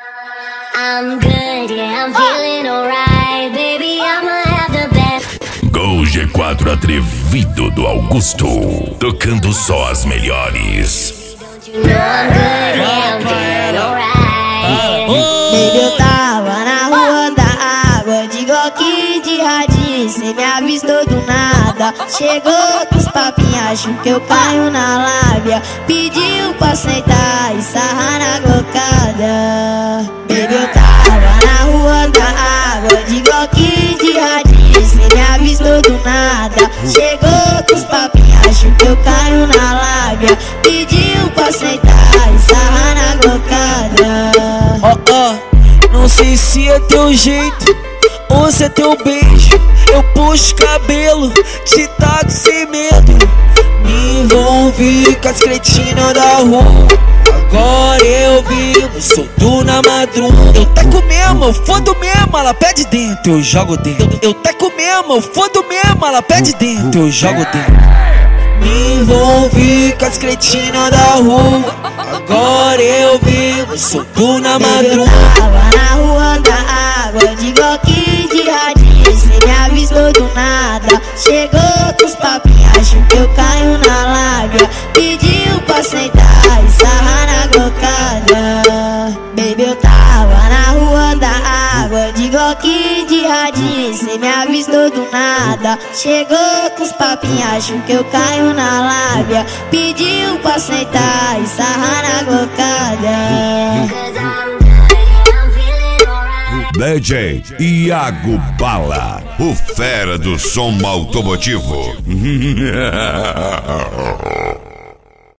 I'm good, yeah, I'm feeling alright, baby, I'ma have the best. Gol G4 atrevido do Augusto, tocando só as melhores. You know I'm good, yeah, I'm feeling alright. Baby, eu tava na rua da água, de Glock de radinho, cê me avistou do nada. Chegou com os papinhos, acho que eu caio na lábia. Pediu pra sentar e sarrar na glocada. Baby, eu tava na rua da água, de Glock de radinho, cê me avistou do nada. Chegou com os papinhos, acho que eu caio na lábia. Pediu pra sentar e sarrar na glocada. Não sei se é teu jeito ou se é teu beijo. Eu puxo cabelo, te taco sem medo. Me envolvi com as cretinas da rua. Agora eu vivo solto na madruga. Eu taco mesmo, eu fodo mesmo, ela pede dentro, eu jogo dentro. Eu taco mesmo, eu fodo mesmo, ela pede dentro, eu jogo dentro. Me envolvi com as cretinas da rua. Agora eu vivo solto na madruga. Eu tava na rua da água, de Glock de radinho, cê me avistou do nada. Chegou com os papinhos, acho que eu caio na lábia. Pediu pra sentar e sarrar na glocada. Baby, eu tava na rua da água, de Glock de radinho, cê me avistou do nada. Chegou com os papinhos, acho que eu caio na lábia. Pediu pra sentar e sarrar na glocada. DJ Iago Bala, o fera do som automotivo.